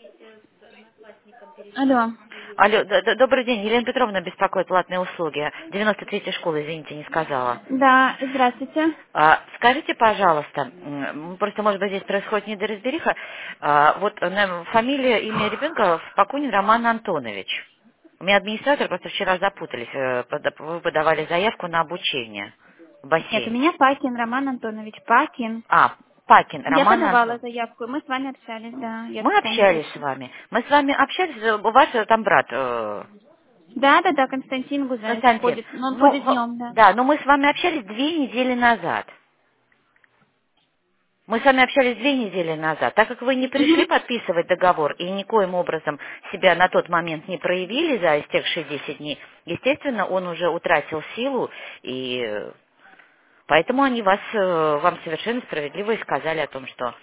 Алло. Алло, добрый день. Елена Петровна беспокоит платные услуги. 93-я школа, извините, не сказала. Да, здравствуйте. Скажите, пожалуйста, просто, может быть, здесь происходит недоразбериха. Вот фамилия, имя ребенка Спокунин Роман Антонович. У меня администратор просто вчера запутались. Вы подавали заявку на обучение в Нет, у бассейн. меня Пакин Роман Антонович. Пакин. Пакин Я Роман подавала Антонович. заявку, и мы с вами общались, да, я Мы вспомнила общались с еще. вами. Мы с вами общались, у вас там брат Да, да, да, Константин Гузаев Константин. ходит, но он Ну, ходит днем, да. да, но мы с вами общались 2 недели назад. Мы с вами общались 2 недели назад. Так как вы не пришли Угу. подписывать договор и никоим образом себя на тот момент не проявили за истекшие 10 дней, естественно, он уже утратил силу, и поэтому они вам совершенно справедливо и сказали о том, что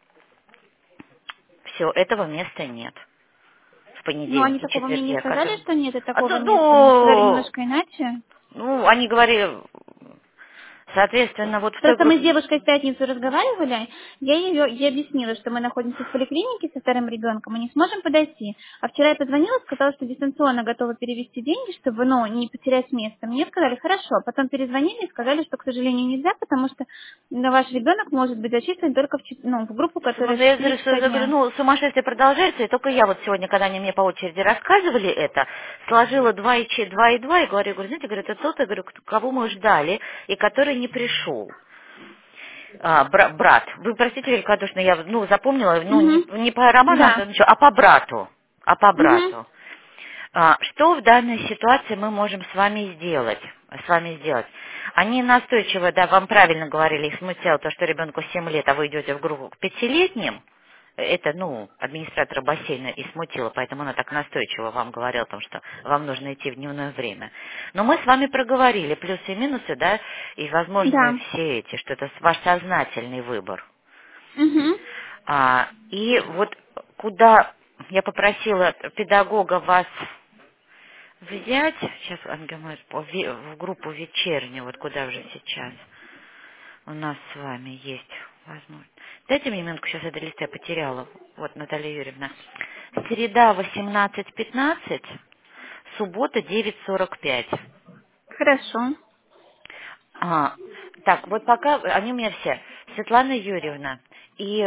все, этого места нет в Ну, они понедельник и такого мне четверг, не я сказали, окажу. что нет и такого Ну, места. Мне сказали немножко иначе. они говорили, соответственно, вот в той Просто мы группе. с девушкой в пятницу разговаривали, я ей объяснила, что мы находимся в поликлинике со вторым ребенком и не сможем подойти. А вчера я позвонила, сказала, что дистанционно готова перевести деньги, чтобы, не потерять место. Мне сказали, хорошо. Потом перезвонили и сказали, что, к сожалению, нельзя, потому что ваш ребенок может быть зачислен только в группу, которая с Я 4 часа говорю, дня. сумасшествие продолжается, и только я вот сегодня, когда они мне по очереди рассказывали это, сложила 2 и 2 и говорю, знаете, говорю, это тот, я говорю, кого мы ждали, и который не пришел. Брат. Вы простите великодушно, я запомнила, Угу. не по Роману Да. Антоновичу, а по брату. А по Угу. брату. Что в данной ситуации мы можем с вами сделать? Они настойчиво, да, вам правильно говорили, их смутило то, что ребенку 7 лет, а вы идете в группу к 5-летним. Это, администратора бассейна и смутило, поэтому она так настойчиво вам говорила о том, что вам нужно идти в дневное время. Но мы с вами проговорили плюсы и минусы, да, и возможные Да. все эти, что это ваш сознательный выбор. Угу. И вот куда я попросила педагога вас взять, сейчас Ангел говорит, в группу вечернюю, вот куда уже сейчас у нас с вами есть возможность. Дайте мне минутку, сейчас это лист я потеряла. Вот, Наталья Юрьевна. Среда 18:15, суббота 9:45. Хорошо. Так, вот пока они у меня все. Светлана Юрьевна и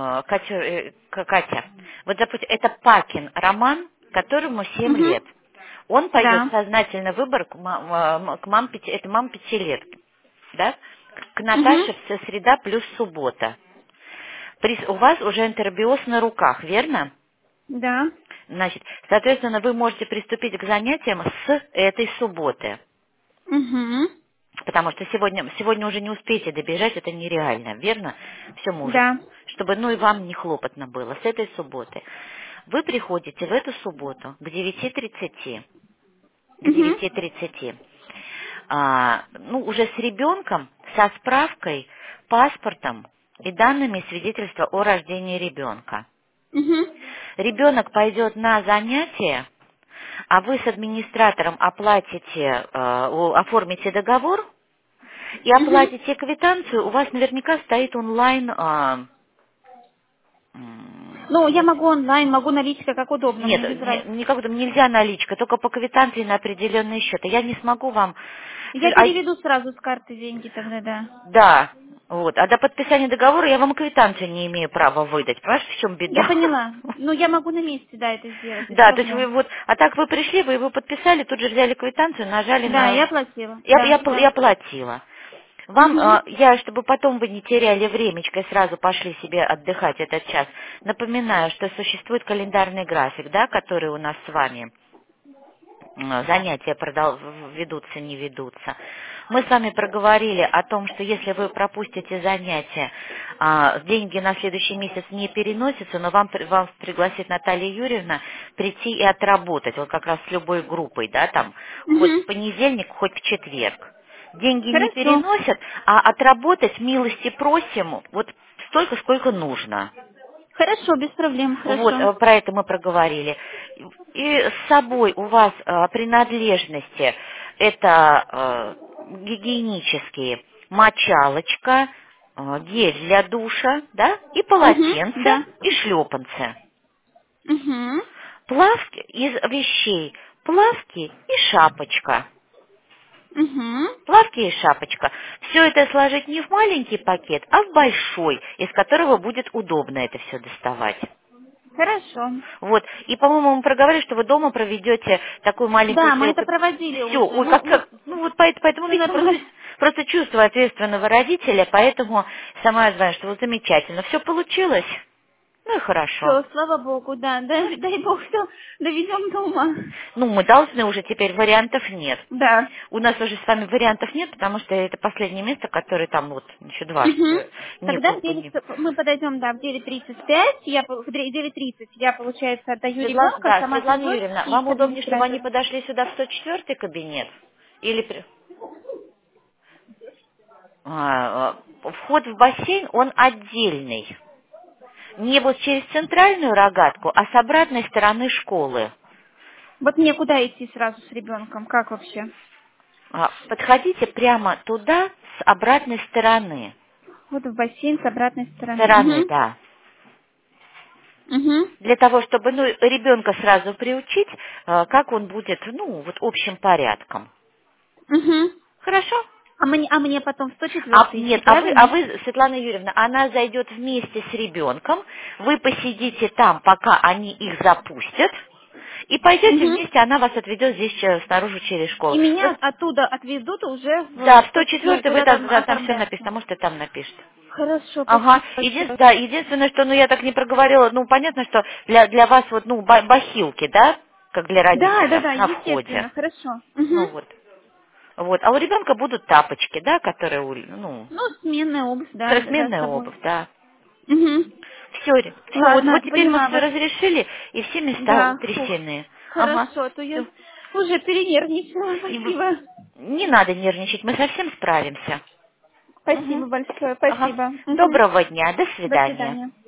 Катя. Вот, допустим, это Пакин Роман, которому 7 лет. Угу. Он пойдет Да. сознательный выбор к это мам 5 лет, да? К Наташе Угу. в среда плюс суббота. У вас уже энтеробиоз на руках, верно? Да. Значит, соответственно, вы можете приступить к занятиям с этой субботы. Угу. Потому что сегодня уже не успеете добежать, это нереально, верно? Все может. Да. Чтобы, и вам не хлопотно было. С этой субботы. Вы приходите в эту субботу к 9:30. К Угу. 9:30. Уже с ребенком, со справкой, паспортом и данными свидетельства о рождении ребенка. Угу. Ребенок пойдет на занятия, а вы с администратором оформите договор и Угу. оплатите квитанцию, у вас наверняка стоит онлайн. Ну, я могу онлайн, могу наличкой, как удобно, Нет, мне без разницы. никак там нельзя наличка, только по квитанции на определенные счета. Я не смогу вам. Я А, переведу сразу с карты деньги тогда, да. да, вот. А до подписания договора я вам квитанцию не имею права выдать. Понимаешь, в чем Я беда? поняла. Ну, я могу на месте, да, это сделать, без Да, то есть проблем. а так вы пришли, вы его подписали, тут же взяли квитанцию, нажали Да, на. я оплатила. Я, Да, я, пл- да. я платила. Вам, Угу. чтобы потом вы не теряли времечко и сразу пошли себе отдыхать этот час, напоминаю, что существует календарный график, да, который у нас с вами занятия ведутся, не ведутся. Мы с вами проговорили о том, что если вы пропустите занятия, деньги на следующий месяц не переносятся, но вам пригласит Наталья Юрьевна прийти и отработать, вот как раз с любой группой, да, там, хоть в Угу. понедельник, хоть в четверг. Деньги не Хорошо. переносят, а отработать милости просим вот столько, сколько нужно. Хорошо, без проблем, Вот, хорошо. про это мы проговорили. И с собой у вас принадлежности это гигиенические мочалочка, гель для душа, да, и Угу. полотенце, Да. и шлепанцы. Угу. Плавки из вещей, плавки и шапочка. Угу. Плавки и шапочка. Все это сложить не в маленький пакет, а в большой, из которого будет удобно это все доставать. Хорошо. Вот. И, по-моему, мы проговорили, что вы дома проведете такую маленькую Да, мы это сделку. проводили Все, уже. ой, Ну, ну вот поэтому, все видите, нормально. просто чувство ответственного родителя, поэтому сама я знаю, что вот замечательно. Все получилось? Ну и хорошо. Все, слава богу, да. Дай бог, что довезем до ума. Ну, мы должны уже, теперь вариантов нет. Да. У нас уже с вами вариантов нет, потому что это последнее место, которое там вот еще два, Угу. что не Тогда было в бы 9, не. мы подойдем, да, в 9:35. В 9:30 я, получается, отдаю ребенка, Да, сама Светлана сажусь Юрьевна, и вам к удобнее, чтобы они администратору. подошли сюда в 104-й кабинет? Или вход в бассейн, он отдельный. Не вот через центральную рогатку, а с обратной стороны школы. Вот мне куда идти сразу с ребенком? Как вообще? Подходите прямо туда с обратной стороны. Вот в бассейн с обратной стороны. Стороны, Угу. да. Угу. Для того, чтобы ребенка сразу приучить, как он будет, вот общим порядком. Угу. Хорошо? А мне потом в 104 идти, Нет, а правильно? вы, Светлана Юрьевна, она зайдет вместе с ребенком, вы посидите там, пока они их запустят, и пойдете Угу. вместе, она вас отведет здесь снаружи через И школу. меня оттуда отведут уже Да, в в 104, 104 вы куда там там все напишите, оформляться. потому что там напишет. Хорошо, Ага. спасибо большое. Единственное, что, я так не проговорила, понятно, что для вас вот, бахилки, да, как для Да, да, родителя да, на входе. естественно, хорошо. Ну Угу. вот. Вот. А у ребенка будут тапочки, да, которые, Ну, сменная обувь, да, да, с сменная собой. обувь, да. Угу. Все, вот Ладно, теперь мы поняла все вас. разрешили, и все места Да, фух. утрясены. Ага. Хорошо, а то я Все. уже перенервничала. Спасибо. Не надо нервничать, мы совсем справимся. Мгм. Спасибо большое, Ага. спасибо. Угу. Доброго дня, до До свидания. свидания.